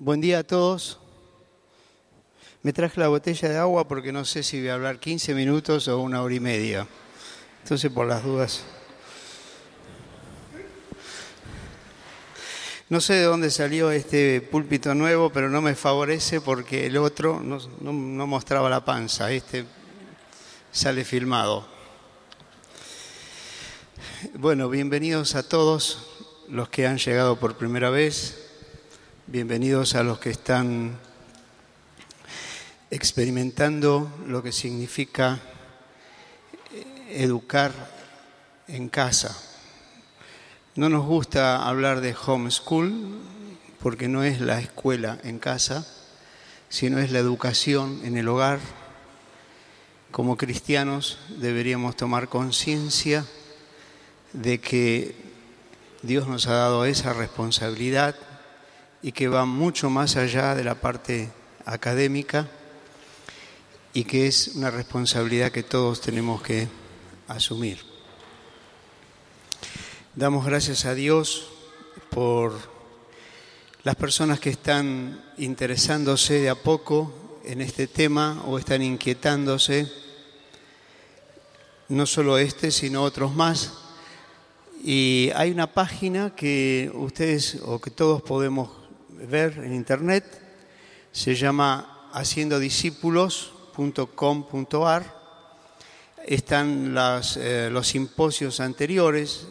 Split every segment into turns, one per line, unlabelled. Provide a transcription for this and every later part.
Buen día a todos. Me traje la botella de agua porque no sé si voy a hablar 15 minutos o 1 hora y media. Entonces, por las dudas. No sé de dónde salió este púlpito nuevo, pero no me favorece porque el otro no mostraba la panza. Este sale filmado. Bueno, bienvenidos a todos los que han llegado por primera vez. Bienvenidos a los que están experimentando lo que significa educar en casa. No nos gusta hablar de homeschool porque no es la escuela en casa, sino es la educación en el hogar. Como cristianos deberíamos tomar conciencia de que Dios nos ha dado esa responsabilidad y que va mucho más allá de la parte académica y que es una responsabilidad que todos tenemos que asumir. Damos gracias a Dios por las personas que están interesándose de a poco en este tema o están inquietándose, no solo este, sino otros más. Y hay una página que ustedes o que todos podemos ver en internet, se llama haciendodiscípulos.com.ar. Están los simposios anteriores.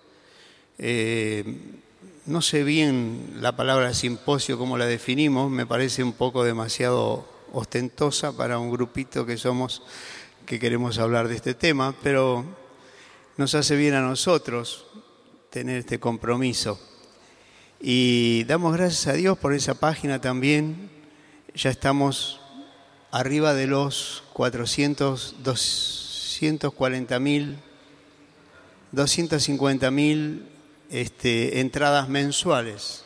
No sé bien la palabra simposio, cómo la definimos, me parece un poco demasiado ostentosa para un grupito que somos, que queremos hablar de este tema, pero nos hace bien a nosotros tener este compromiso. Y damos gracias a Dios por esa página también. Ya estamos arriba de los 250.000 entradas mensuales.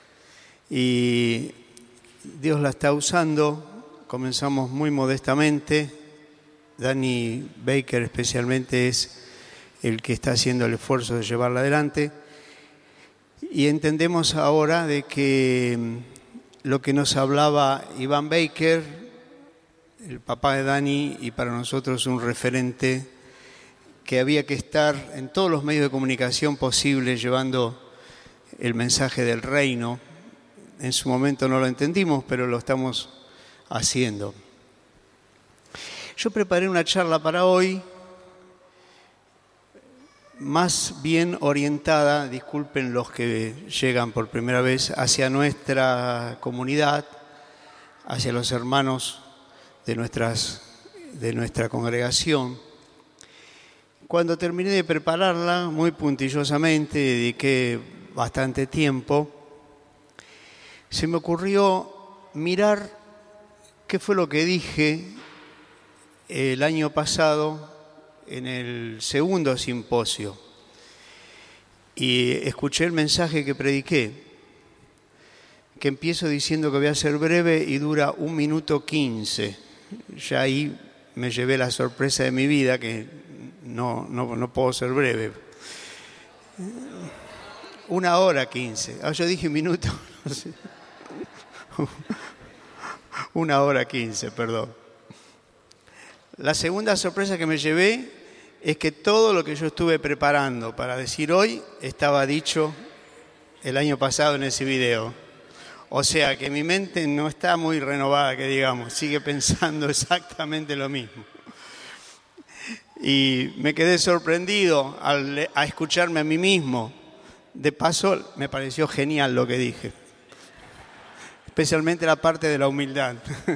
Y Dios la está usando. Comenzamos muy modestamente. Danny Baker especialmente es el que está haciendo el esfuerzo de llevarla adelante. Y entendemos ahora de que lo que nos hablaba Iván Baker, el papá de Dani, y para nosotros un referente, que había que estar en todos los medios de comunicación posibles llevando el mensaje del reino. En su momento no lo entendimos, pero lo estamos haciendo. Yo preparé una charla para hoy, más bien orientada, disculpen los que llegan por primera vez, hacia nuestra comunidad, hacia los hermanos de nuestra congregación. Cuando terminé de prepararla, muy puntillosamente, dediqué bastante tiempo, se me ocurrió mirar qué fue lo que dije el año pasado en el segundo simposio, y escuché el mensaje que prediqué, que empiezo diciendo que voy a ser breve y dura 1 minuto 15. Ya ahí me llevé la sorpresa de mi vida, que no puedo ser breve. 1 hora 15. Yo dije minuto, no sé. 1 hora 15, perdón. La segunda sorpresa que me llevé es que todo lo que yo estuve preparando para decir hoy estaba dicho el año pasado en ese video. O sea que mi mente no está muy renovada, que digamos, sigue pensando exactamente lo mismo. Y me quedé sorprendido a escucharme a mí mismo. De paso, me pareció genial lo que dije, especialmente la parte de la humildad.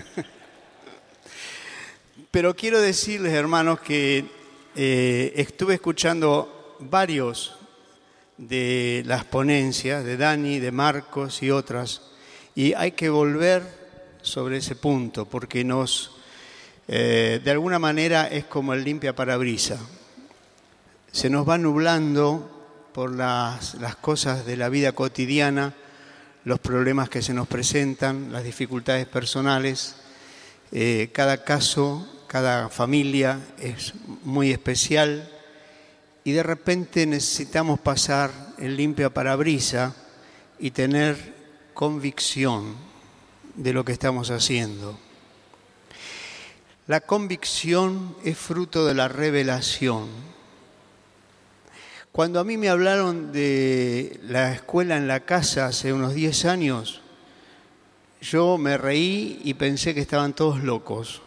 Pero quiero decirles, hermanos, que estuve escuchando varios de las ponencias de Dani, de Marcos y otras, y hay que volver sobre ese punto, porque de alguna manera es como el limpiaparabrisas. Se nos va nublando por las cosas de la vida cotidiana, los problemas que se nos presentan, las dificultades personales. Cada caso, cada familia es muy especial y de repente necesitamos pasar el limpiaparabrisas y tener convicción de lo que estamos haciendo. La convicción es fruto de la revelación. Cuando a mí me hablaron de la escuela en la casa hace unos 10 años, yo me reí y pensé que estaban todos locos.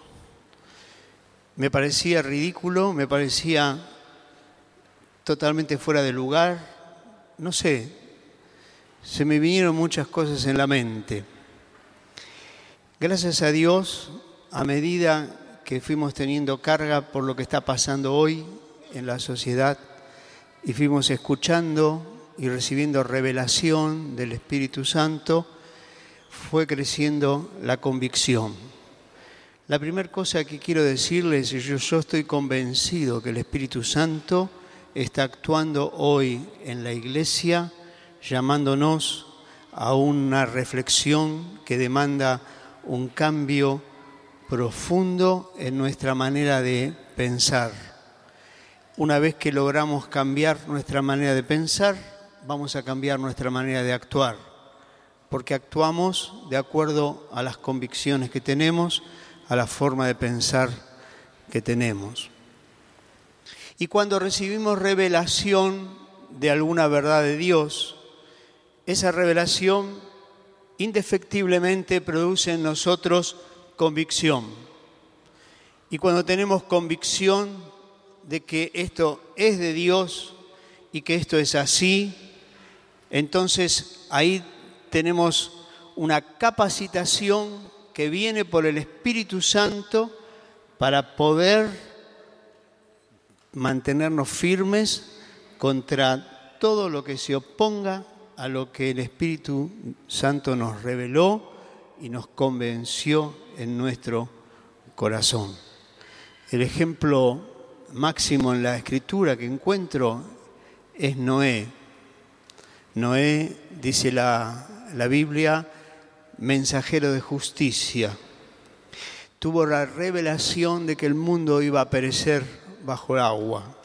Me parecía ridículo, me parecía totalmente fuera de lugar. No sé, se me vinieron muchas cosas en la mente. Gracias a Dios, a medida que fuimos teniendo carga por lo que está pasando hoy en la sociedad y fuimos escuchando y recibiendo revelación del Espíritu Santo, fue creciendo la convicción. La primera cosa que quiero decirles es que yo estoy convencido que el Espíritu Santo está actuando hoy en la iglesia, llamándonos a una reflexión que demanda un cambio profundo en nuestra manera de pensar. Una vez que logramos cambiar nuestra manera de pensar, vamos a cambiar nuestra manera de actuar, porque actuamos de acuerdo a las convicciones que tenemos, a la forma de pensar que tenemos. Y cuando recibimos revelación de alguna verdad de Dios, esa revelación indefectiblemente produce en nosotros convicción. Y cuando tenemos convicción de que esto es de Dios y que esto es así, entonces ahí tenemos una capacitación que viene por el Espíritu Santo para poder mantenernos firmes contra todo lo que se oponga a lo que el Espíritu Santo nos reveló y nos convenció en nuestro corazón. El ejemplo máximo en la Escritura que encuentro es Noé. Noé, dice la Biblia, mensajero de justicia. Tuvo la revelación de que el mundo iba a perecer bajo el agua.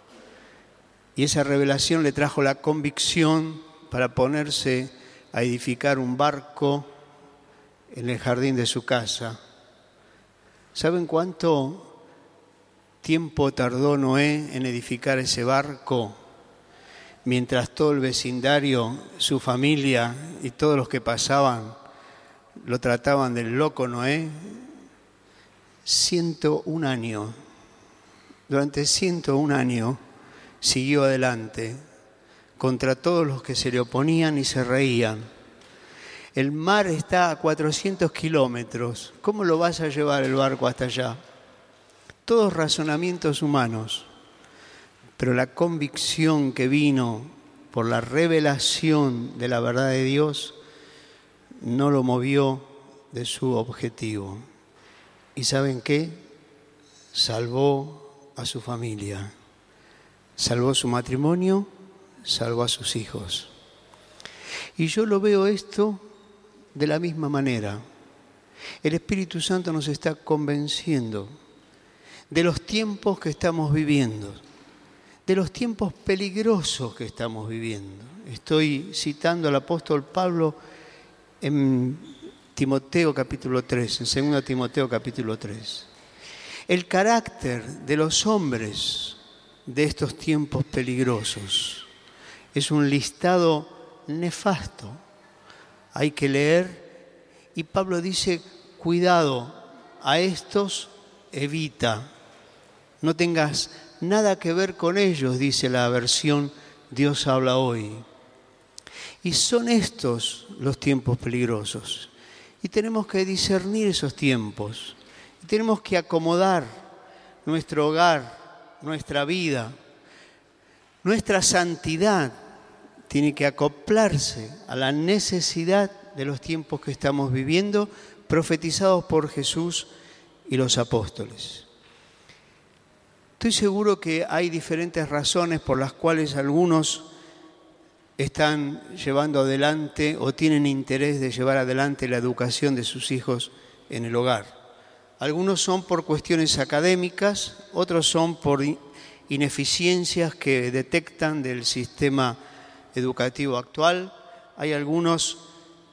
Y esa revelación le trajo la convicción para ponerse a edificar un barco en el jardín de su casa. ¿Saben cuánto tiempo tardó Noé en edificar ese barco? Mientras todo el vecindario, su familia y todos los que pasaban lo trataban del loco Noé. 101 años. Durante 101 años siguió adelante contra todos los que se le oponían y se reían. El mar está a 400 kilómetros. ¿Cómo lo vas a llevar el barco hasta allá? Todos razonamientos humanos. Pero la convicción que vino por la revelación de la verdad de Dios no lo movió de su objetivo. ¿Y saben qué? Salvó a su familia, salvó su matrimonio, salvó a sus hijos. Y yo lo veo esto de la misma manera. El Espíritu Santo nos está convenciendo de los tiempos que estamos viviendo, de los tiempos peligrosos que estamos viviendo. Estoy citando al apóstol Pablo en Timoteo capítulo 3, en 2 Timoteo capítulo 3. El carácter de los hombres de estos tiempos peligrosos es un listado nefasto. Hay que leer y Pablo dice, cuidado, a estos evita. No tengas nada que ver con ellos, dice la versión Dios habla hoy. Y son estos los tiempos peligrosos. Y tenemos que discernir esos tiempos. Y tenemos que acomodar nuestro hogar, nuestra vida, nuestra santidad. Tiene que acoplarse a la necesidad de los tiempos que estamos viviendo, profetizados por Jesús y los apóstoles. Estoy seguro que hay diferentes razones por las cuales algunos están llevando adelante o tienen interés de llevar adelante la educación de sus hijos en el hogar. Algunos son por cuestiones académicas, otros son por ineficiencias que detectan del sistema educativo actual. Hay algunos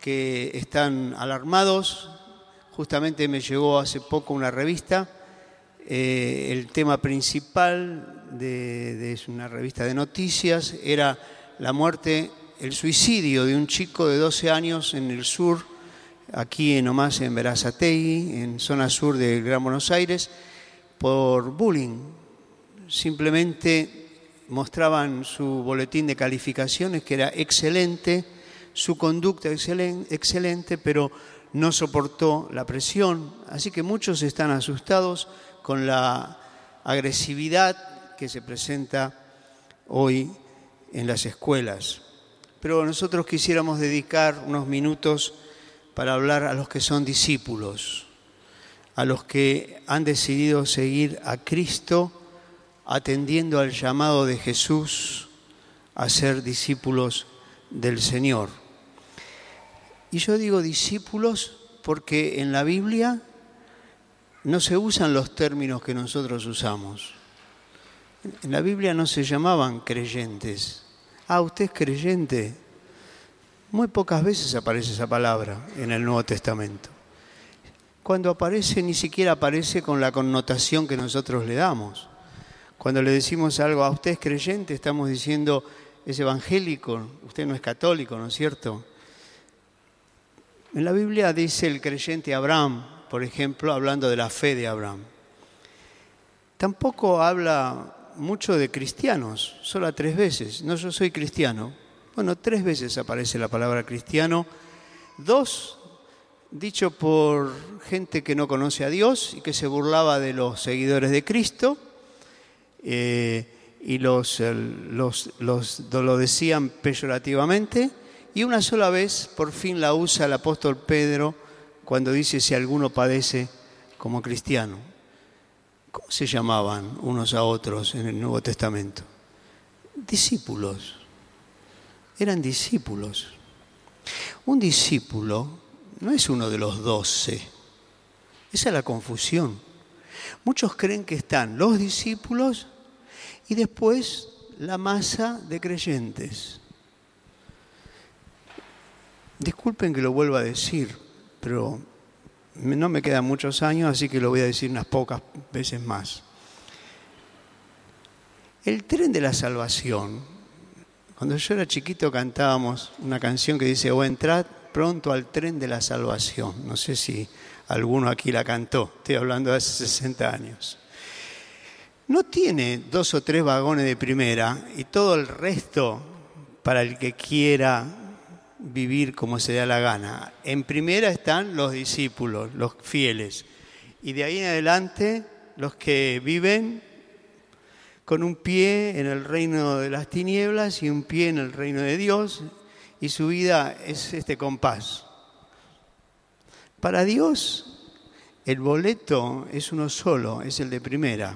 que están alarmados. Justamente me llegó hace poco una revista. El tema principal de una revista de noticias era la muerte, el suicidio de un chico de 12 años en el sur, aquí nomás en Berazategui, en zona sur del Gran Buenos Aires, por bullying. Simplemente mostraban su boletín de calificaciones, que era excelente, su conducta excelente, pero no soportó la presión. Así que muchos están asustados con la agresividad que se presenta hoy en las escuelas. Pero nosotros quisiéramos dedicar unos minutos para hablar a los que son discípulos, a los que han decidido seguir a Cristo, atendiendo al llamado de Jesús a ser discípulos del Señor. Y yo digo discípulos porque en la Biblia no se usan los términos que nosotros usamos. En la Biblia no se llamaban creyentes. ¿Usted es creyente? Muy pocas veces aparece esa palabra en el Nuevo Testamento. Cuando aparece, ni siquiera aparece con la connotación que nosotros le damos. Cuando le decimos algo a usted es creyente, estamos diciendo es evangélico, usted no es católico, ¿no es cierto? En la Biblia dice el creyente Abraham, por ejemplo, hablando de la fe de Abraham. Tampoco habla mucho de cristianos, solo 3 veces. No, yo soy cristiano. Bueno, 3 veces aparece la palabra cristiano. 2, dicho por gente que no conoce a Dios y que se burlaba de los seguidores de Cristo. Y lo decían peyorativamente, y una sola vez por fin la usa el apóstol Pedro cuando dice si alguno padece como cristiano. ¿Cómo se llamaban unos a otros en el Nuevo Testamento? Discípulos. Eran discípulos. Un discípulo no es uno de los 12. Esa es la confusión. Muchos creen que están los discípulos y después la masa de creyentes. Disculpen que lo vuelva a decir, pero no me quedan muchos años, así que lo voy a decir unas pocas veces más. El tren de la salvación. Cuando yo era chiquito cantábamos una canción que dice: "Oh, entrad pronto al tren de la salvación". No sé si alguno aquí la cantó. Estoy hablando de hace 60 años. No tiene 2 o 3 vagones de primera y todo el resto para el que quiera vivir como se da la gana. En primera están los discípulos, los fieles. Y de ahí en adelante los que viven con un pie en el reino de las tinieblas y un pie en el reino de Dios. Y su vida es este compás. Para Dios el boleto es uno solo, es el de primera.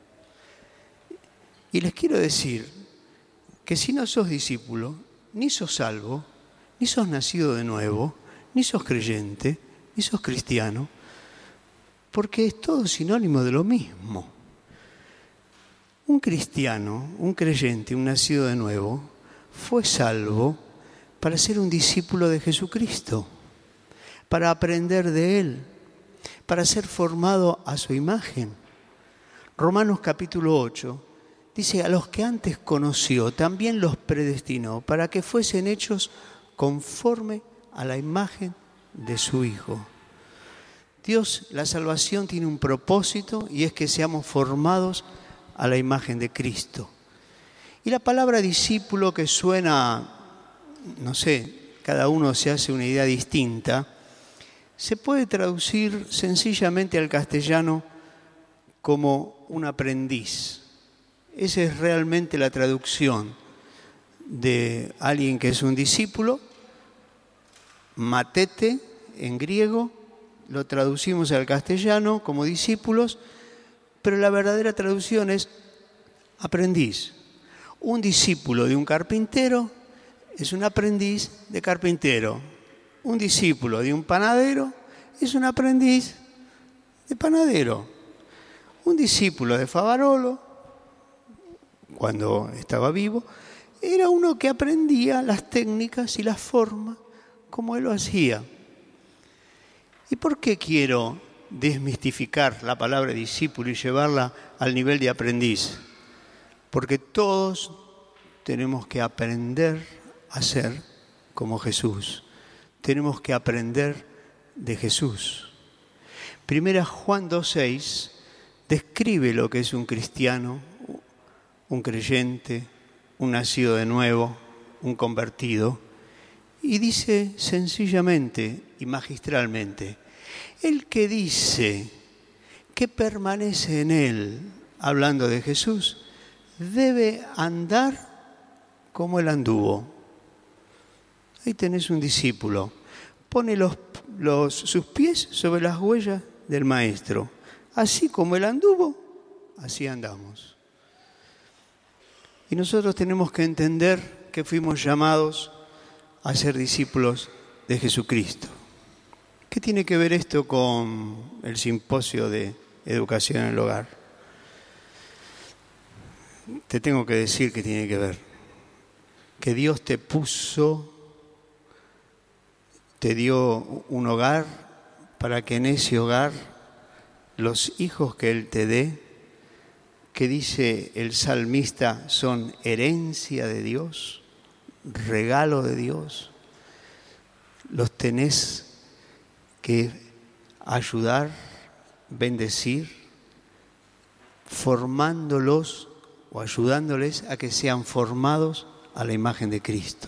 Y les quiero decir que si no sos discípulo, ni sos salvo, ni sos nacido de nuevo, ni sos creyente, ni sos cristiano, porque es todo sinónimo de lo mismo. Un cristiano, un creyente, un nacido de nuevo, fue salvo para ser un discípulo de Jesucristo, para aprender de Él, para ser formado a su imagen. Romanos capítulo 8 dice: a los que antes conoció, también los predestinó, para que fuesen hechos conforme a la imagen de su Hijo. Dios, la salvación tiene un propósito, y es que seamos formados a la imagen de Cristo. Y la palabra discípulo, que suena, no sé, cada uno se hace una idea distinta, se puede traducir sencillamente al castellano como un aprendiz. Esa es realmente la traducción de alguien que es un discípulo. Matete en griego, lo traducimos al castellano como discípulos, pero la verdadera traducción es aprendiz. Un discípulo de un carpintero es un aprendiz de carpintero. Un discípulo de un panadero es un aprendiz de panadero. Un discípulo de Favarolo, cuando estaba vivo, era uno que aprendía las técnicas y las formas como Él lo hacía. ¿Y por qué quiero desmistificar la palabra discípulo y llevarla al nivel de aprendiz? Porque todos tenemos que aprender a ser como Jesús. Tenemos que aprender de Jesús. Primera Juan 2:6 describe lo que es un cristiano, un creyente, un nacido de nuevo, un convertido, y dice sencillamente y magistralmente: el que dice que permanece en Él, hablando de Jesús, debe andar como Él anduvo. Ahí tenés un discípulo. Pone sus pies sobre las huellas del Maestro. Así como Él anduvo, así andamos. Y nosotros tenemos que entender que fuimos llamados a ser discípulos de Jesucristo. ¿Qué tiene que ver esto con el simposio de educación en el hogar? Te tengo que decir que tiene que ver. Que Dios te dio un hogar para que en ese hogar los hijos que Él te dé, que dice el salmista, son herencia de Dios, regalo de Dios. Los tenés que ayudar, bendecir, formándolos o ayudándoles a que sean formados a la imagen de Cristo.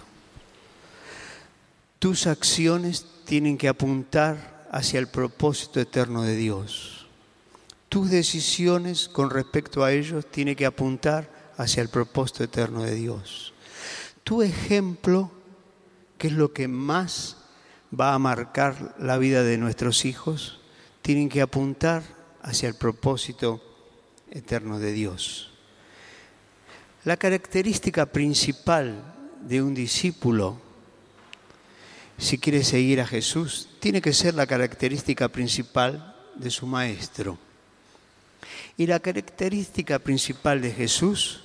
Tus acciones tienen que apuntar hacia el propósito eterno de Dios. Tus decisiones con respecto a ellos tienen que apuntar hacia el propósito eterno de Dios. Tu ejemplo, que es lo que más va a marcar la vida de nuestros hijos, tienen que apuntar hacia el propósito eterno de Dios. La característica principal de un discípulo, si quiere seguir a Jesús, tiene que ser la característica principal de su maestro. Y la característica principal de Jesús,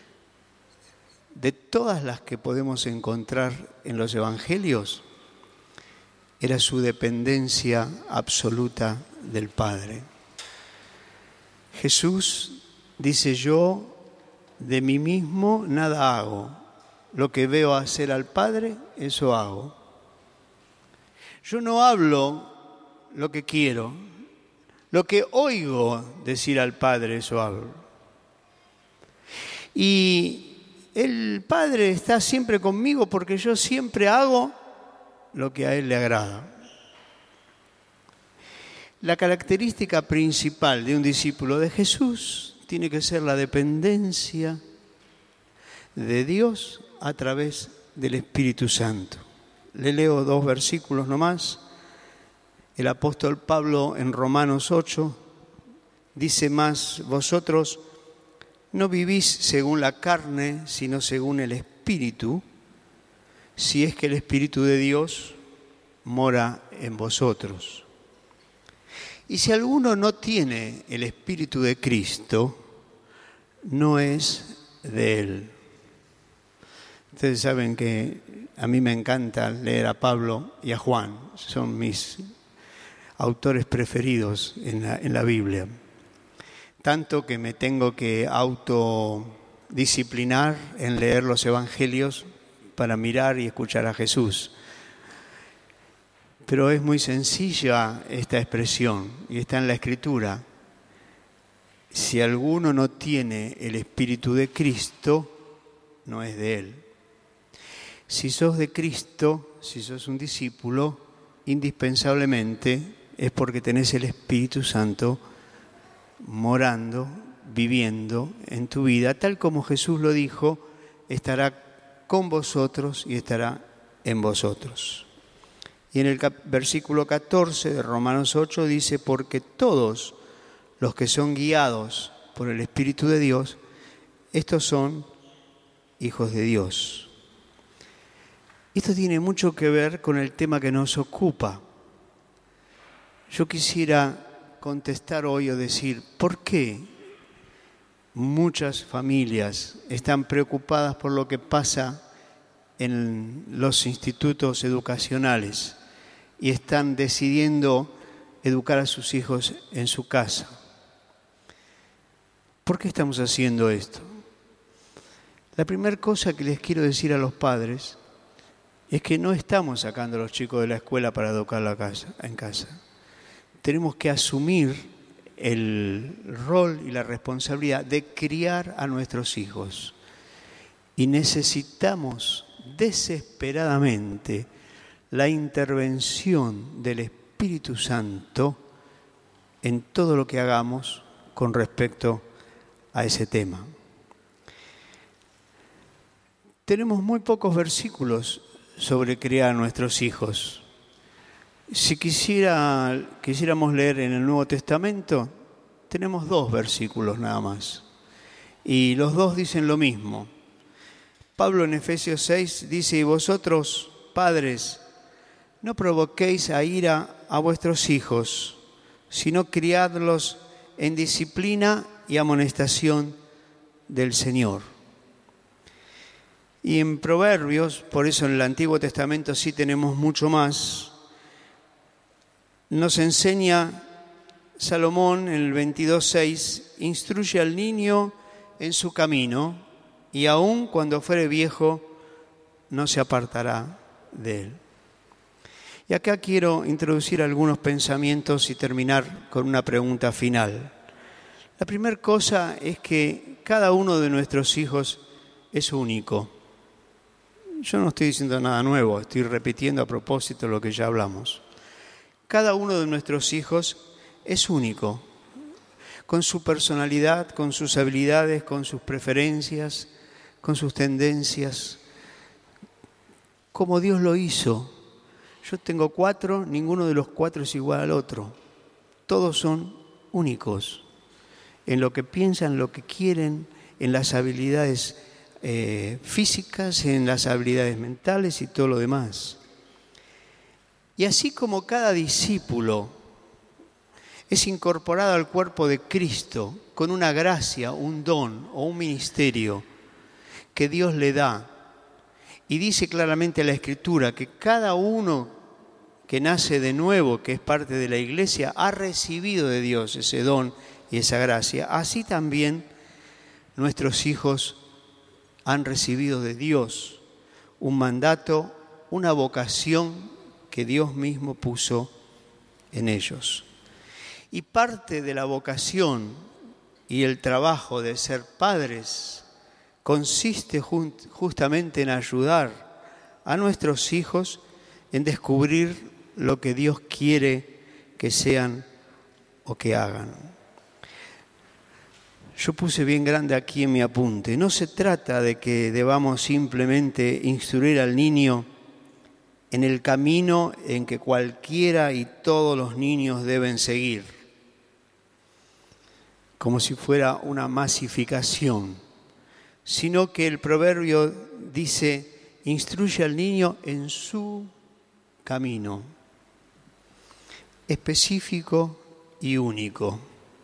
de todas las que podemos encontrar en los evangelios, era su dependencia absoluta del Padre. Jesús dice: yo de mí mismo nada hago, lo que veo hacer al Padre, eso hago. Yo no hablo lo que quiero, lo que oigo decir al Padre, eso hablo. Y el Padre está siempre conmigo porque yo siempre hago lo que a Él le agrada. La característica principal de un discípulo de Jesús tiene que ser la dependencia de Dios a través del Espíritu Santo. Le leo 2 versículos nomás. El apóstol Pablo en Romanos 8 dice más: vosotros no vivís según la carne, sino según el Espíritu, si es que el Espíritu de Dios mora en vosotros. Y si alguno no tiene el Espíritu de Cristo, no es de Él. Ustedes saben que a mí me encanta leer a Pablo y a Juan. Son mis autores preferidos en la Biblia. Tanto que me tengo que autodisciplinar en leer los evangelios para mirar y escuchar a Jesús. Pero es muy sencilla esta expresión y está en la Escritura. Si alguno no tiene el Espíritu de Cristo, no es de Él. Si sos de Cristo, si sos un discípulo, indispensablemente es porque tenés el Espíritu Santo morando, viviendo en tu vida, tal como Jesús lo dijo: estará con vosotros y estará en vosotros. Y en el versículo 14 de Romanos 8 dice: porque todos los que son guiados por el Espíritu de Dios, estos son hijos de Dios. Esto tiene mucho que ver con el tema que nos ocupa. Yo quisiera contestar hoy o decir: ¿por qué muchas familias están preocupadas por lo que pasa en los institutos educacionales y están decidiendo educar a sus hijos en su casa. ¿Por qué estamos haciendo esto? La primera cosa que les quiero decir a los padres es que no estamos sacando a los chicos de la escuela para educar en casa. Tenemos que asumir el rol y la responsabilidad de criar a nuestros hijos. Y necesitamos desesperadamente la intervención del Espíritu Santo en todo lo que hagamos con respecto a ese tema. Tenemos muy pocos versículos sobre criar a nuestros hijos. Si quisiéramos leer en el Nuevo Testamento, tenemos 2 versículos nada más. Y los 2 dicen lo mismo. Pablo en Efesios 6 dice: y vosotros, padres, no provoquéis a ira a vuestros hijos, sino criadlos en disciplina y amonestación del Señor. Y en Proverbios, por eso en el Antiguo Testamento sí tenemos mucho más, nos enseña Salomón en el 22:6, instruye al niño en su camino, y aun cuando fuere viejo, no se apartará de él. Y acá quiero introducir algunos pensamientos y terminar con una pregunta final. La primera cosa es que cada uno de nuestros hijos es único. Yo no estoy diciendo nada nuevo, estoy repitiendo a propósito lo que ya hablamos. Cada uno de nuestros hijos es único, con su personalidad, con sus habilidades, con sus preferencias, con sus tendencias, como Dios lo hizo. Yo tengo 4, ninguno de los 4 es igual al otro. Todos son únicos en lo que piensan, lo que quieren, en las habilidades físicas, en las habilidades mentales y todo lo demás. Y así como cada discípulo es incorporado al cuerpo de Cristo con una gracia, un don o un ministerio que Dios le da, y dice claramente la Escritura que cada uno que nace de nuevo, que es parte de la iglesia, ha recibido de Dios ese don y esa gracia, así también nuestros hijos han recibido de Dios un mandato, una vocación que Dios mismo puso en ellos. Y parte de la vocación y el trabajo de ser padres consiste justamente en ayudar a nuestros hijos en descubrir lo que Dios quiere que sean o que hagan. Yo puse bien grande aquí en mi apunte. No se trata de que debamos simplemente instruir al niño en el camino en que cualquiera y todos los niños deben seguir, como si fuera una masificación, sino que el proverbio dice: instruye al niño en su camino, específico y único.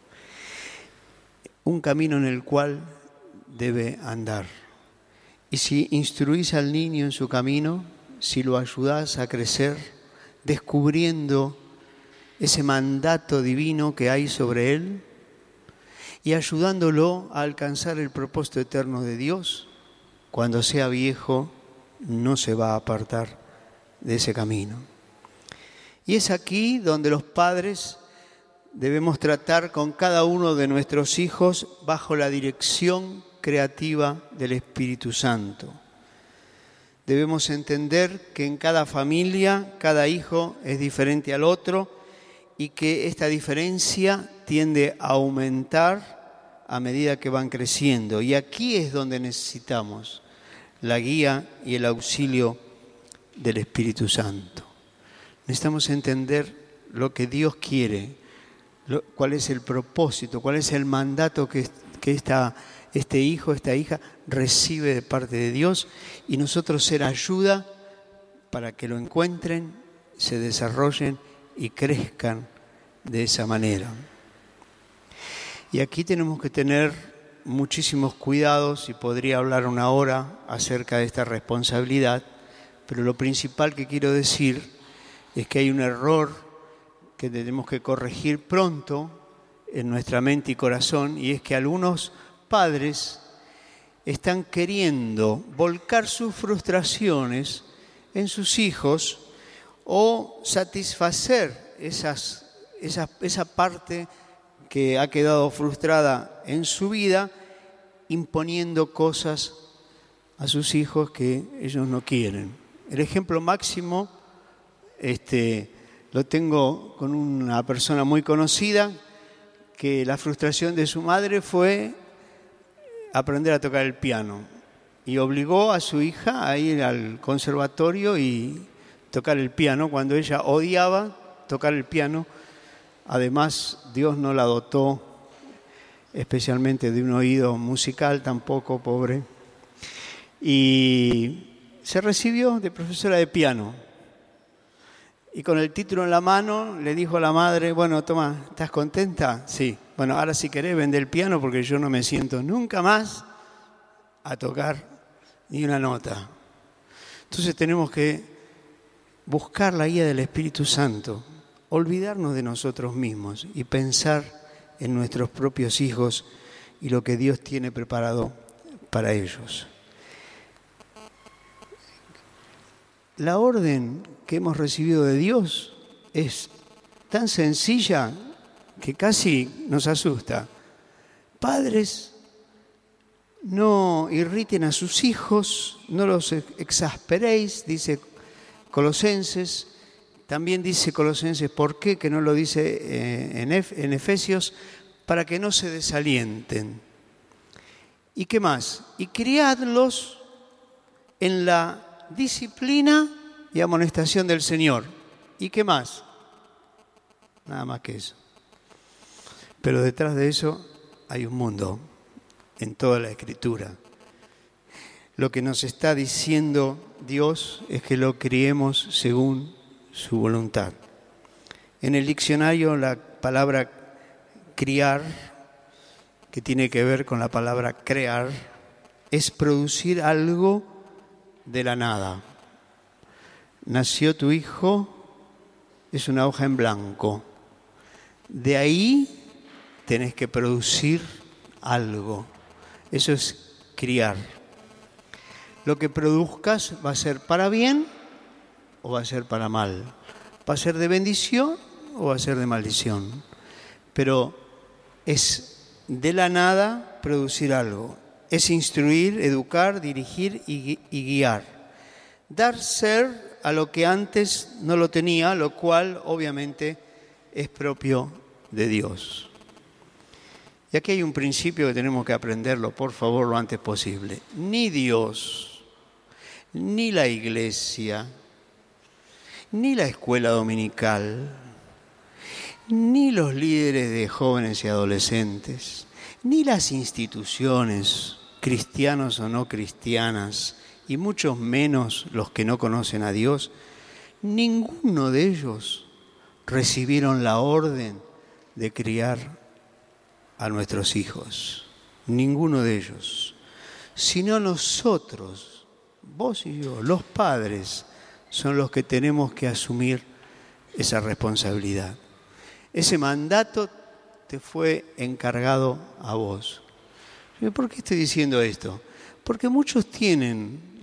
Un camino en el cual debe andar. Y si instruís al niño en su camino, si lo ayudás a crecer, descubriendo ese mandato divino que hay sobre él y ayudándolo a alcanzar el propósito eterno de Dios, cuando sea viejo no se va a apartar de ese camino. Y es aquí donde los padres debemos tratar con cada uno de nuestros hijos bajo la dirección creativa del Espíritu Santo. Debemos entender que en cada familia, cada hijo es diferente al otro y que esta diferencia tiende a aumentar a medida que van creciendo. Y aquí es donde necesitamos la guía y el auxilio del Espíritu Santo. Necesitamos entender lo que Dios quiere, cuál es el propósito, cuál es el mandato que este hijo, esta hija recibe de parte de Dios, y nosotros ser ayuda para que lo encuentren, se desarrollen y crezcan de esa manera. Y aquí tenemos que tener muchísimos cuidados y podría hablar una hora acerca de esta responsabilidad, pero lo principal que quiero decir es que hay un error que tenemos que corregir pronto en nuestra mente y corazón, y es que algunos padres están queriendo volcar sus frustraciones en sus hijos o satisfacer esa parte que ha quedado frustrada en su vida, imponiendo cosas a sus hijos que ellos no quieren. El ejemplo máximo lo tengo con una persona muy conocida, que la frustración de su madre fue aprender a tocar el piano y obligó a su hija a ir al conservatorio y tocar el piano cuando ella odiaba tocar el piano. Además, Dios no la dotó especialmente de un oído musical tampoco, pobre. Y se recibió de profesora de piano. Y con el título en la mano le dijo a la madre, bueno, toma, ¿estás contenta? Sí. Bueno, ahora si querés vende el piano porque yo no me siento nunca más a tocar ni una nota. Entonces tenemos que buscar la guía del Espíritu Santo, olvidarnos de nosotros mismos y pensar en nuestros propios hijos y lo que Dios tiene preparado para ellos. La orden que hemos recibido de Dios es tan sencilla que casi nos asusta. Padres, no irriten a sus hijos, no los exasperéis, dice Colosenses. También dice Colosenses, ¿por qué? Que no lo dice en Efesios, para que no se desalienten. ¿Y qué más? Y criadlos en la disciplina y amonestación del Señor. ¿Y qué más? Nada más que eso. Pero detrás de eso hay un mundo en toda la Escritura. Lo que nos está diciendo Dios es que lo criemos según su voluntad. En el diccionario la palabra criar, que tiene que ver con la palabra crear, es producir algo de la nada. Nació tu hijo, es una hoja en blanco. De ahí tenés que producir algo. Eso es criar. Lo que produzcas va a ser para bien o va a ser para mal. Va a ser de bendición o va a ser de maldición. Pero es de la nada producir algo. Es instruir, educar, dirigir y guiar. Dar ser a lo que antes no lo tenía, lo cual obviamente es propio de Dios. Y aquí hay un principio que tenemos que aprenderlo, por favor, lo antes posible. Ni Dios, ni la iglesia, ni la escuela dominical, ni los líderes de jóvenes y adolescentes, ni las instituciones, cristianos o no cristianas, y mucho menos los que no conocen a Dios, ninguno de ellos recibieron la orden de criar a nuestros hijos. Ninguno de ellos. Sino nosotros, vos y yo, los padres, son los que tenemos que asumir esa responsabilidad. Ese mandato te fue encargado a vos. ¿Por qué estoy diciendo esto? Porque muchos tienen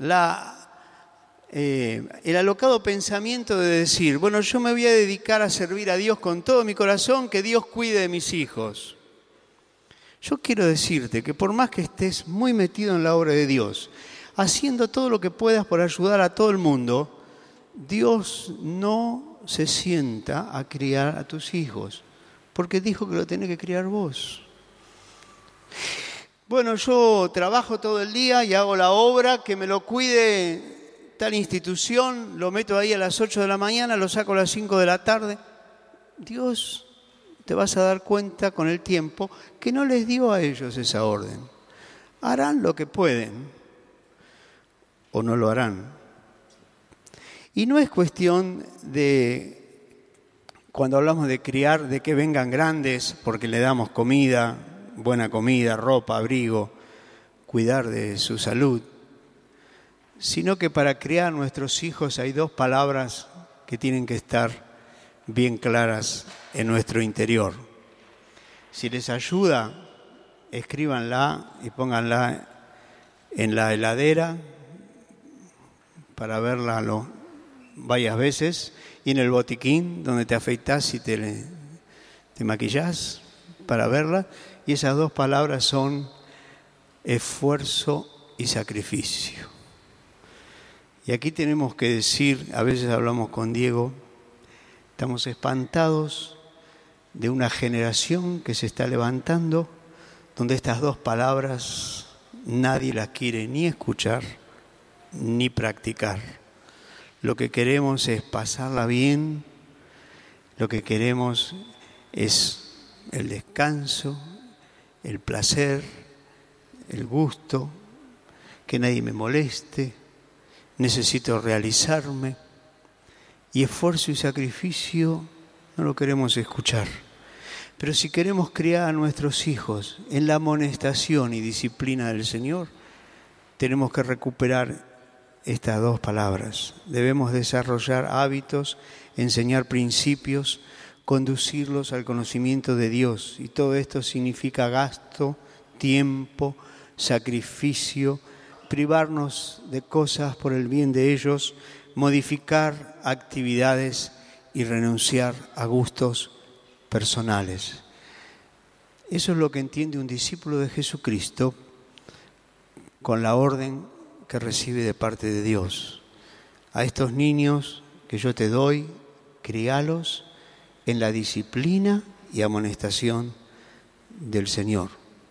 el alocado pensamiento de decir, bueno, yo me voy a dedicar a servir a Dios con todo mi corazón, que Dios cuide de mis hijos. Yo quiero decirte que por más que estés muy metido en la obra de Dios, haciendo todo lo que puedas por ayudar a todo el mundo, Dios no se sienta a criar a tus hijos, porque dijo que lo tenés que criar vos. Bueno, yo trabajo todo el día y hago la obra, que me lo cuide tal institución, lo meto ahí a las 8 de la mañana, lo saco a las 5 de la tarde. Dios, te vas a dar cuenta con el tiempo que no les dio a ellos esa orden. Harán lo que pueden o no lo harán. Y no es cuestión de, cuando hablamos de criar, de que vengan grandes porque le damos comida, buena comida, ropa, abrigo, cuidar de su salud, sino que para criar nuestros hijos hay dos palabras que tienen que estar bien claras en nuestro interior. Si les ayuda, escríbanla y pónganla en la heladera para verla varias veces, y en el botiquín donde te afeitás y te maquillás para verla. Y esas dos palabras son esfuerzo y sacrificio. Y aquí tenemos que decir, a veces hablamos con Diego, estamos espantados de una generación que se está levantando donde estas dos palabras nadie las quiere ni escuchar ni practicar. Lo que queremos es pasarla bien, lo que queremos es el descanso, el placer, el gusto, que nadie me moleste, necesito realizarme, y esfuerzo y sacrificio no lo queremos escuchar. Pero si queremos criar a nuestros hijos en la amonestación y disciplina del Señor, tenemos que recuperar estas dos palabras. Debemos desarrollar hábitos, enseñar principios, conducirlos al conocimiento de Dios. Y todo esto significa gasto, tiempo, sacrificio, privarnos de cosas por el bien de ellos, modificar actividades y renunciar a gustos personales. Eso es lo que entiende un discípulo de Jesucristo con la orden que recibe de parte de Dios. A estos niños que yo te doy, críalos en la disciplina y amonestación del Señor.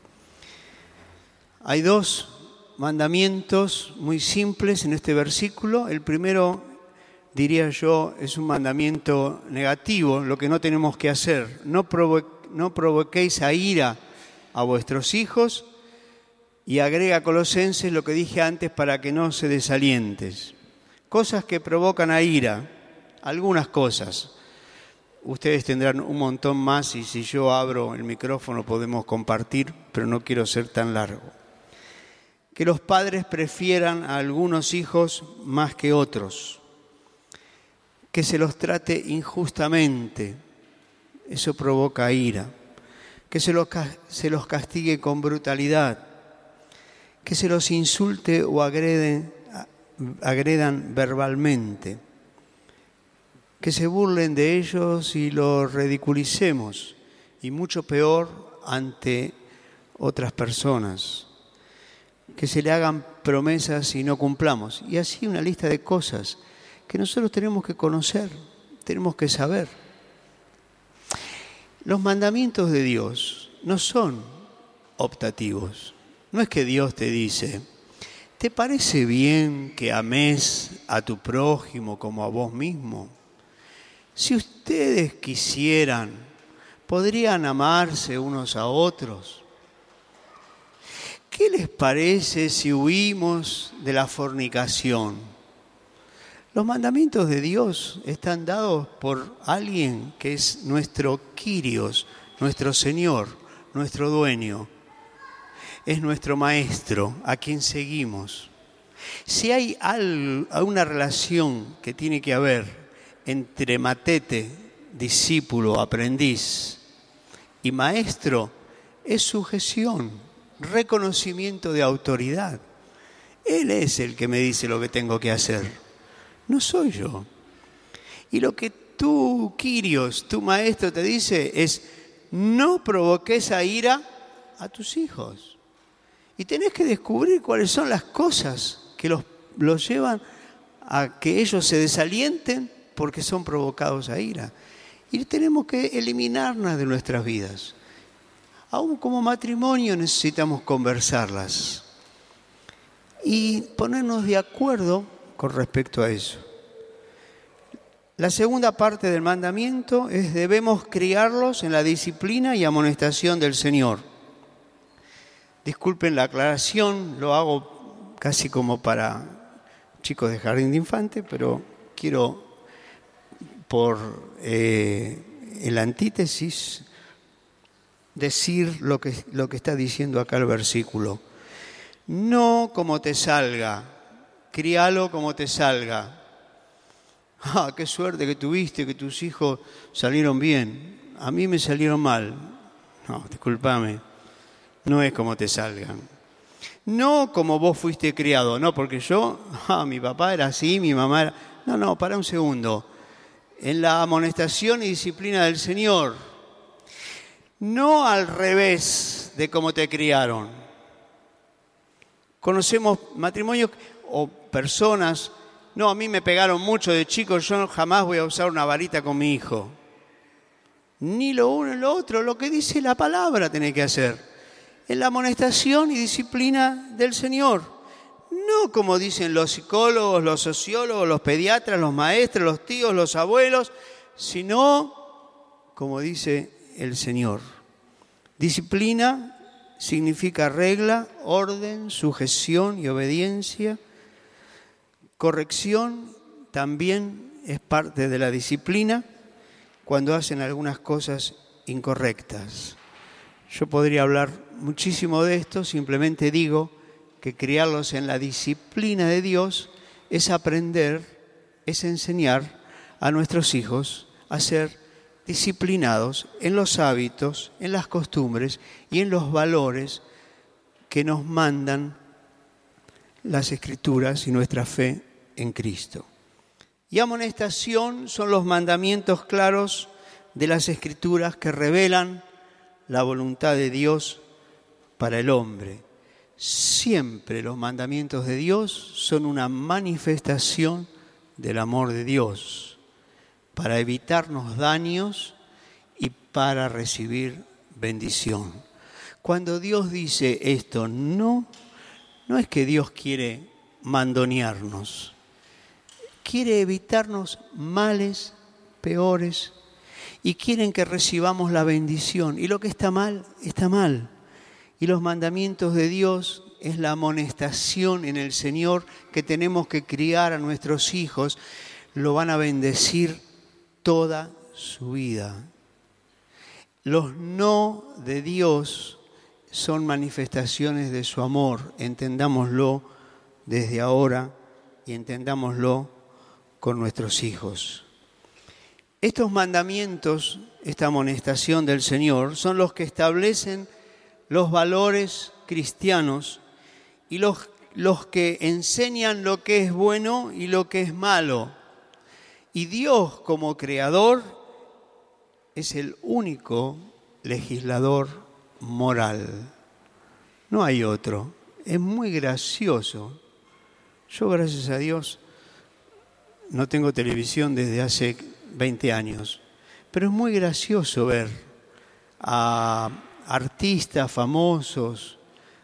Hay dos mandamientos muy simples en este versículo. El primero, diría yo, es un mandamiento negativo, lo que no tenemos que hacer. No provoquéis a ira a vuestros hijos, y agrega Colosenses lo que dije antes para que no se desalientes. Cosas que provocan a ira, algunas cosas. Ustedes tendrán un montón más y si yo abro el micrófono podemos compartir, pero no quiero ser tan largo. Que los padres prefieran a algunos hijos más que otros. Que se los trate injustamente, eso provoca ira. Que se los castigue con brutalidad. Que se los insulte o agredan verbalmente. Que se burlen de ellos y los ridiculicemos, y mucho peor ante otras personas. Que se le hagan promesas y no cumplamos. Y así una lista de cosas que nosotros tenemos que conocer, tenemos que saber. Los mandamientos de Dios no son optativos. No es que Dios te dice, ¿te parece bien que ames a tu prójimo como a vos mismo? Si ustedes quisieran, podrían amarse unos a otros. ¿Qué les parece si huimos de la fornicación? Los mandamientos de Dios están dados por alguien que es nuestro Kyrios, nuestro Señor, nuestro dueño. Es nuestro maestro, a quien seguimos. Si hay una relación que tiene que haber entre matete, discípulo, aprendiz, y maestro, es sujeción, reconocimiento de autoridad. Él es el que me dice lo que tengo que hacer, no soy yo. Y lo que tú, Kyrios, tu maestro, te dice es, no provoques a ira a tus hijos. Y tenés que descubrir cuáles son las cosas que los llevan a que ellos se desalienten porque son provocados a ira. Y tenemos que eliminarlas de nuestras vidas. Aún como matrimonio necesitamos conversarlas y ponernos de acuerdo con respecto a eso. La segunda parte del mandamiento es debemos criarlos en la disciplina y amonestación del Señor. Disculpen la aclaración, lo hago casi como para chicos de jardín de infante, pero quiero por el antítesis decir lo que está diciendo acá el versículo. No como te salga, críalo como te salga. Ah, qué suerte que tuviste, que tus hijos salieron bien. A mí me salieron mal. No, discúlpame, no es como te salgan. No como vos fuiste criado, no, porque mi papá era así, mi mamá era... No, para un segundo. En la amonestación y disciplina del Señor. No al revés de cómo te criaron. Conocemos matrimonios o personas, no, a mí me pegaron mucho de chico, yo jamás voy a usar una varita con mi hijo. Ni lo uno ni lo otro, lo que dice la palabra tenés que hacer. En la amonestación y disciplina del Señor. No como dicen los psicólogos, los sociólogos, los pediatras, los maestros, los tíos, los abuelos, sino como dice el Señor. Disciplina significa regla, orden, sujeción y obediencia. Corrección también es parte de la disciplina cuando hacen algunas cosas incorrectas. Yo podría hablar muchísimo de esto, simplemente digo que criarlos en la disciplina de Dios es aprender, es enseñar a nuestros hijos a ser disciplinados en los hábitos, en las costumbres y en los valores que nos mandan las Escrituras y nuestra fe en Cristo. Y amonestación son los mandamientos claros de las Escrituras que revelan la voluntad de Dios para el hombre. Siempre los mandamientos de Dios son una manifestación del amor de Dios para evitarnos daños y para recibir bendición. Cuando Dios dice esto, no es que Dios quiere mandonearnos, quiere evitarnos males peores y quieren que recibamos la bendición. Y lo que está mal, está mal. Y los mandamientos de Dios es la amonestación en el Señor que tenemos que criar a nuestros hijos. Lo van a bendecir toda su vida. Los no de Dios son manifestaciones de su amor. Entendámoslo desde ahora y entendámoslo con nuestros hijos. Estos mandamientos, esta amonestación del Señor, son los que establecen los valores cristianos y los que enseñan lo que es bueno y lo que es malo. Y Dios, como creador, es el único legislador moral. No hay otro. Es muy gracioso. Yo, gracias a Dios, no tengo televisión desde hace 20 años, pero es muy gracioso ver a artistas famosos,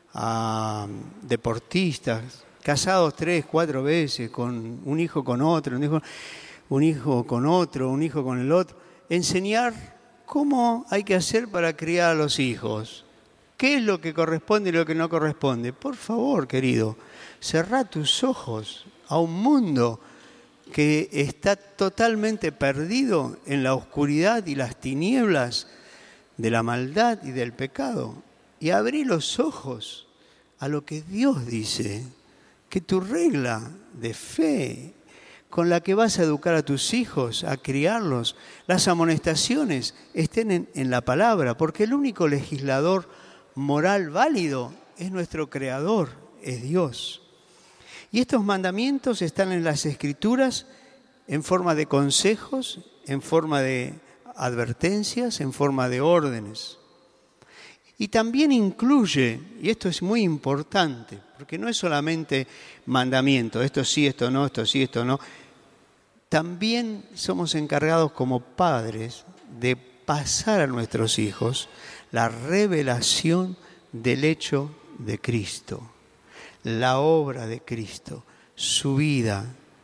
a deportistas, casados 3, 4 veces, con un hijo con otro, un hijo con otro, un hijo con el otro, enseñar cómo hay que hacer para criar a los hijos. ¿Qué es lo que corresponde y lo que no corresponde? Por favor, querido, cerrá tus ojos a un mundo que está totalmente perdido en la oscuridad y las tinieblas de la maldad y del pecado. Y abrí los ojos a lo que Dios dice, que tu regla de fe con la que vas a educar a tus hijos, a criarlos, las amonestaciones estén en la palabra, porque el único legislador moral válido es nuestro Creador, es Dios. Y estos mandamientos están en las Escrituras en forma de consejos, en forma de advertencias, en forma de órdenes. Y también incluye, y esto es muy importante, porque no es solamente mandamiento, esto sí, esto no, esto sí, esto no. También somos encargados como padres de pasar a nuestros hijos la revelación del hecho de Cristo, la obra de Cristo, su vida,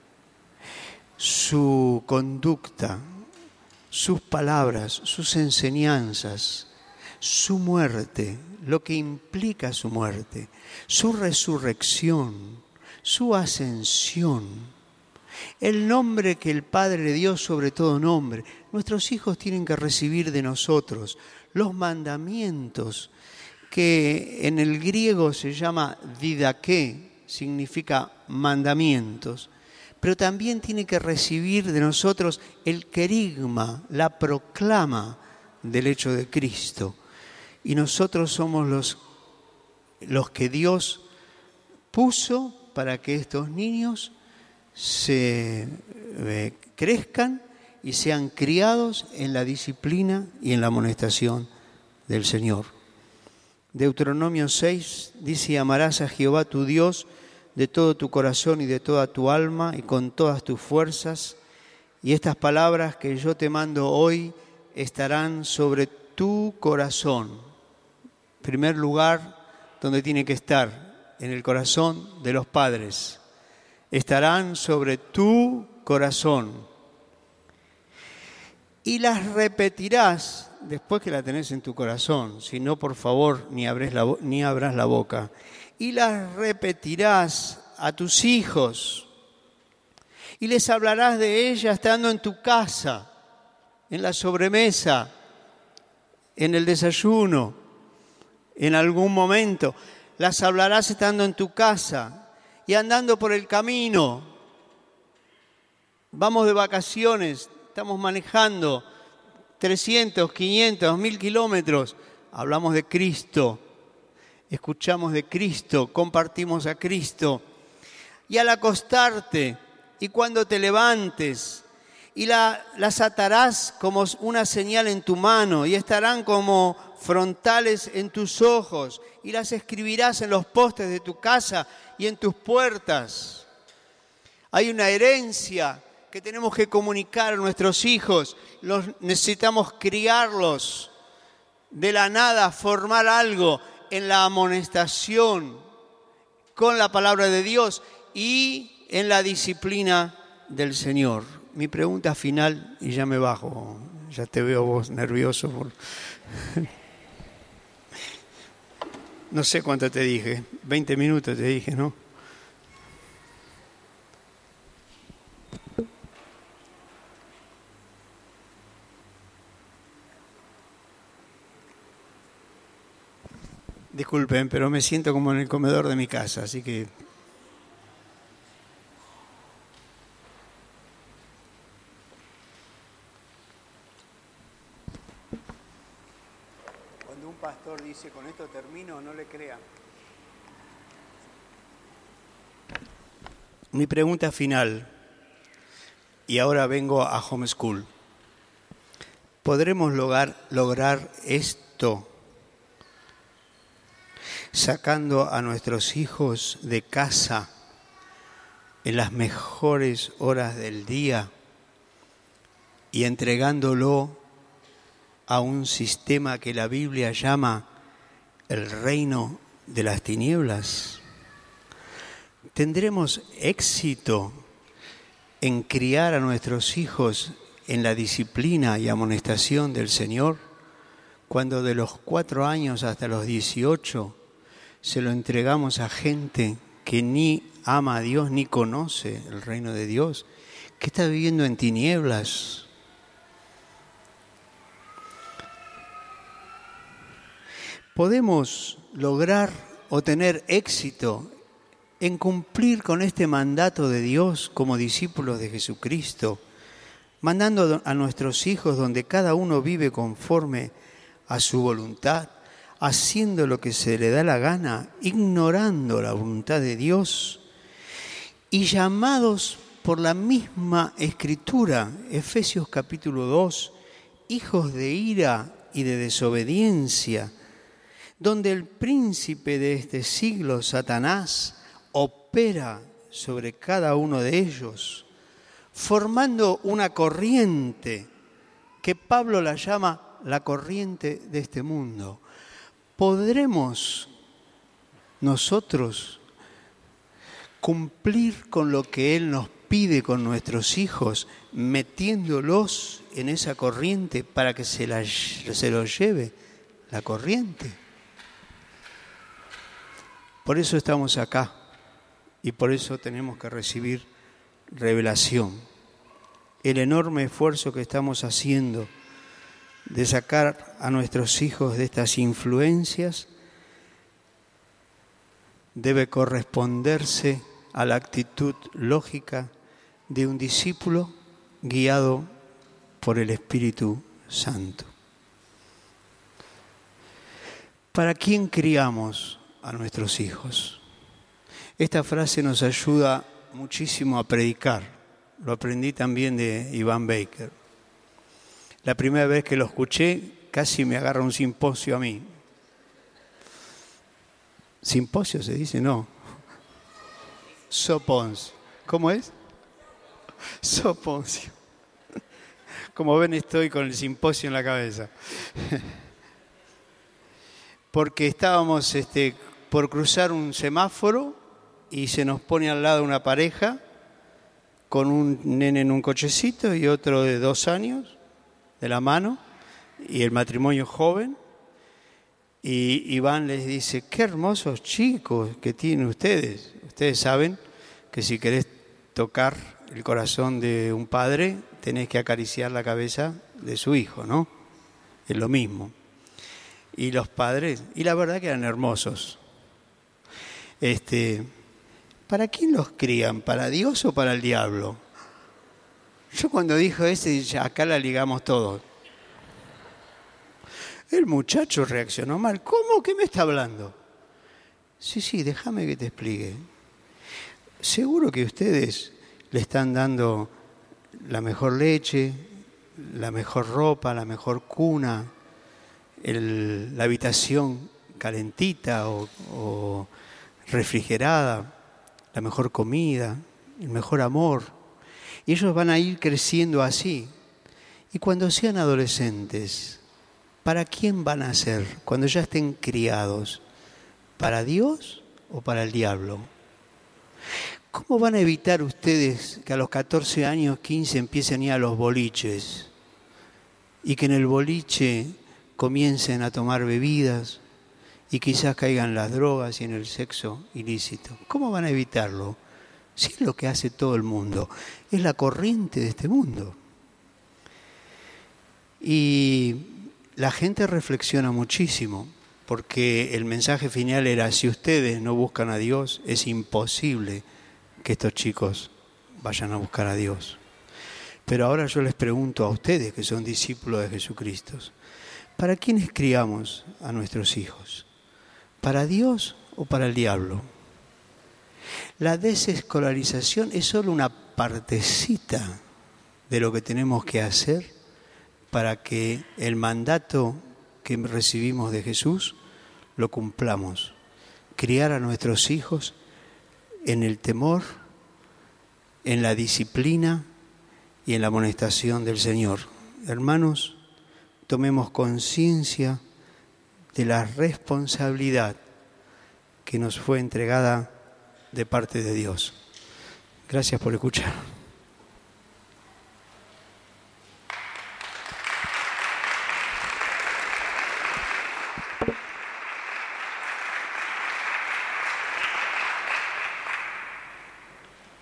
su conducta, sus palabras, sus enseñanzas, su muerte, lo que implica su muerte, su resurrección, su ascensión. El nombre que el Padre le dio sobre todo nombre. Nuestros hijos tienen que recibir de nosotros los mandamientos, que en el griego se llama didaqué, significa mandamientos, pero también tiene que recibir de nosotros el querigma, la proclama del hecho de Cristo. Y nosotros somos los que Dios puso para que estos niños se crezcan y sean criados en la disciplina y en la amonestación del Señor. Deuteronomio 6 dice: amarás a Jehová tu Dios de todo tu corazón y de toda tu alma y con todas tus fuerzas, y estas palabras que yo te mando hoy estarán sobre tu corazón. En primer lugar, donde tiene que estar, en el corazón de los padres. Estarán sobre tu corazón. Y las repetirás después que la tenés en tu corazón. Si no, por favor, ni abras la boca. Y las repetirás a tus hijos. Y les hablarás de ellas estando en tu casa, en la sobremesa, en el desayuno, en algún momento. Las hablarás estando en tu casa y andando por el camino. Vamos de vacaciones, estamos manejando 300, 500, 1000 kilómetros. Hablamos de Cristo, escuchamos de Cristo, compartimos a Cristo. Y al acostarte y cuando te levantes, y las atarás como una señal en tu mano y estarán como frontales en tus ojos y las escribirás en los postes de tu casa y en tus puertas. Hay una herencia que tenemos que comunicar a nuestros hijos. Necesitamos criarlos de la nada, formar algo en la amonestación con la palabra de Dios y en la disciplina del Señor. Mi pregunta final, y ya me bajo, ya te veo vos nervioso. No sé cuánto te dije, 20 minutos te dije, ¿no? Disculpen, pero me siento como en el comedor de mi casa, así que... Cuando un pastor dice, con esto termino, no le crean. Mi pregunta final, y ahora vengo a homeschool. ¿Podremos lograr esto sacando a nuestros hijos de casa en las mejores horas del día y entregándolo a un sistema que la Biblia llama el reino de las tinieblas? ¿Tendremos éxito en criar a nuestros hijos en la disciplina y amonestación del Señor cuando de los 4 años hasta los 18 se lo entregamos a gente que ni ama a Dios ni conoce el reino de Dios, que está viviendo en tinieblas? ¿Podemos lograr o tener éxito en cumplir con este mandato de Dios como discípulos de Jesucristo, mandando a nuestros hijos donde cada uno vive conforme a su voluntad, haciendo lo que se le da la gana, ignorando la voluntad de Dios y llamados por la misma Escritura, Efesios capítulo 2, hijos de ira y de desobediencia, donde el príncipe de este siglo, Satanás, opera sobre cada uno de ellos, formando una corriente que Pablo la llama la corriente de este mundo. ¿Podremos nosotros cumplir con lo que Él nos pide con nuestros hijos, metiéndolos en esa corriente para que se los lleve la corriente? Por eso estamos acá y por eso tenemos que recibir revelación. El enorme esfuerzo que estamos haciendo de sacar a nuestros hijos de estas influencias debe corresponderse a la actitud lógica de un discípulo guiado por el Espíritu Santo. ¿Para quién criamos a nuestros hijos? Esta frase nos ayuda muchísimo a predicar. Lo aprendí también de Iván Baker. La primera vez que lo escuché, casi me agarra un simposio a mí. ¿Simposio se dice? No. Soponcio. ¿Cómo es? Soponcio. Como ven, estoy con el simposio en la cabeza. Porque estábamos por cruzar un semáforo y se nos pone al lado una pareja con un nene en un cochecito y otro de 2 años de la mano, y el matrimonio joven. Y Iván les dice: qué hermosos chicos que tienen ustedes. Ustedes saben que si querés tocar el corazón de un padre, tenés que acariciar la cabeza de su hijo, ¿no? Es lo mismo. Y los padres, y la verdad que eran hermosos. ¿Para quién los crían? ¿Para Dios o para el diablo? Yo cuando dijo ese, acá la ligamos todos. El muchacho reaccionó mal. ¿Cómo? ¿Qué me está hablando? Sí, déjame que te explique. Seguro que ustedes le están dando la mejor leche, la mejor ropa, la mejor cuna, la habitación calentita o refrigerada, la mejor comida, el mejor amor. Y ellos van a ir creciendo así. Y cuando sean adolescentes, ¿para quién van a ser? Cuando ya estén criados, ¿para Dios o para el diablo? ¿Cómo van a evitar ustedes que a los 14 años, 15, empiecen a ir a los boliches y que en el boliche comiencen a tomar bebidas y quizás caigan las drogas y en el sexo ilícito? ¿Cómo van a evitarlo? Si es lo que hace todo el mundo, es la corriente de este mundo. Y la gente reflexiona muchísimo, porque el mensaje final era: si ustedes no buscan a Dios, es imposible que estos chicos vayan a buscar a Dios. Pero ahora yo les pregunto a ustedes, que son discípulos de Jesucristo, ¿para quiénes criamos a nuestros hijos? ¿Para Dios o para el diablo? La desescolarización es solo una partecita de lo que tenemos que hacer para que el mandato que recibimos de Jesús lo cumplamos. Criar a nuestros hijos en el temor, en la disciplina y en la amonestación del Señor. Hermanos, tomemos conciencia de la responsabilidad que nos fue entregada de parte de Dios. Gracias por escuchar.